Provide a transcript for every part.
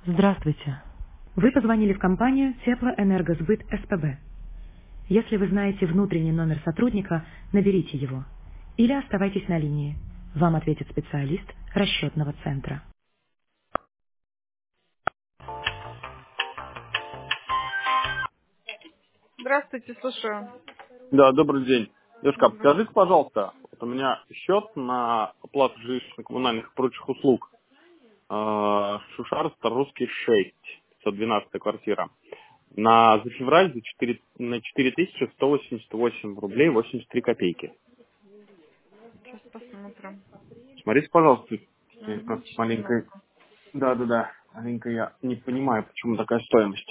Здравствуйте. Вы позвонили в компанию Теплоэнергосбыт СПБ. Если вы знаете внутренний номер сотрудника, наберите его. Или оставайтесь на линии. Вам ответит специалист расчетного центра. Здравствуйте, слушаю. Да, добрый день. Девушка, Добрый. подскажите, пожалуйста, вот у меня счет на оплату жилищно-коммунальных и прочих услуг. Шушар, Старорусский 6, 512 квартира. За февраль на 4188 рублей 83 копейки. Сейчас посмотрим. Смотрите, пожалуйста, Угу, сейчас маленькая... минутку. Да, маленькая, я не понимаю, почему такая стоимость.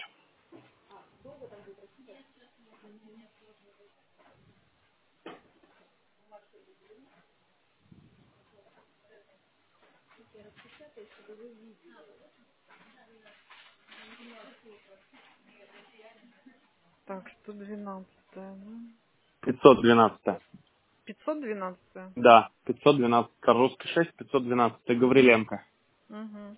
Так, 112, да? 512. 512. Да, 512. Старорусский 6, 512. Гавриленко. Угу.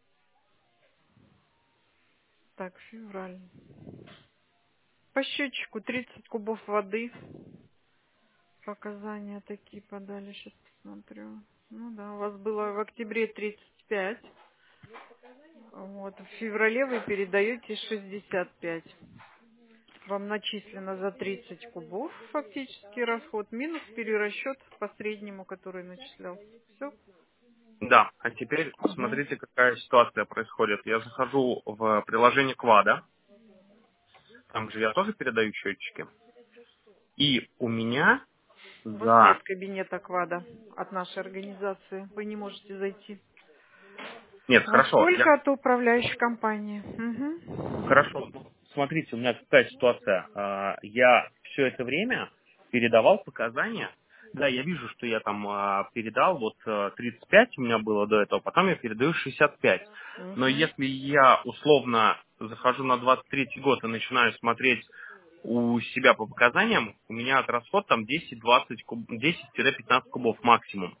Так, февраль. По счетчику 30 кубов воды. Показания такие подали, сейчас посмотрю. Ну да, у вас было в октябре 35. Вот, в феврале вы передаете 65. Вам начислено за 30 кубов фактический расход, минус перерасчет по среднему, который начислялся. Все? Да, а теперь Угу. смотрите, какая ситуация происходит. Я захожу в приложение Квада, там же я тоже передаю счетчики, и у меня У вас нет за... кабинета квада от нашей организации. Вы не можете зайти. Нет, У вас хорошо, только от управляющей компании. Угу. хорошо. Смотрите, у меня какая ситуация. Я все это время передавал показания. Да, я вижу, что я там передал, 35 у меня было до этого, потом я передаю 65. Но Угу. если я условно захожу на 23 год и начинаю смотреть у себя по показаниям, у меня от расход там 10-20 10-15 кубов максимум.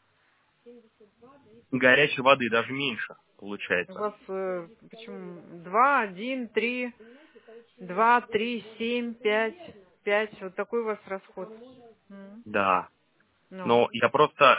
Горячей воды даже меньше У получается. вас почему 2, 1, 3, 2, 3, 7, 5, 5. Вот такой у вас расход. Да. Ну. Но я просто,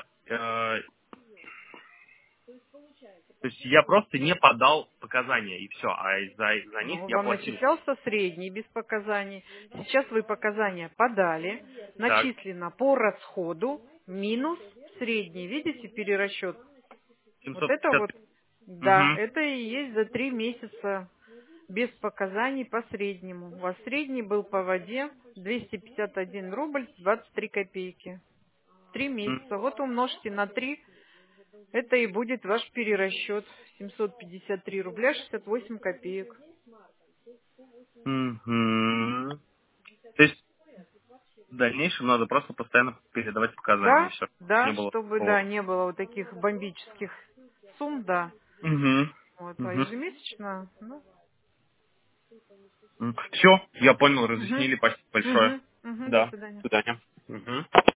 то есть я просто не подал показания и все, а за них Ну, я вам платил. начислялся средний без показаний. Сейчас вы показания подали, Так, начислено по расходу, минус средний. Видите перерасчет? Вот это 750. вот, да, Угу. это и есть за 3 месяца без показаний по среднему. У вас средний был по воде 251 рубль 23 копейки. 3 месяца. Вот умножьте на 3, это и будет ваш перерасчет. 753 рубля 68 копеек. Угу. То есть в дальнейшем надо просто постоянно передавать показания, и Да, все. Не да, было чтобы, да, такого. не было вот таких бомбических сумм, да. Угу. Вот, а Угу. ежемесячно, ну, Все, я понял, угу, разъяснили, спасибо большое. угу, угу, до Да, свидания. до свидания. Мгм.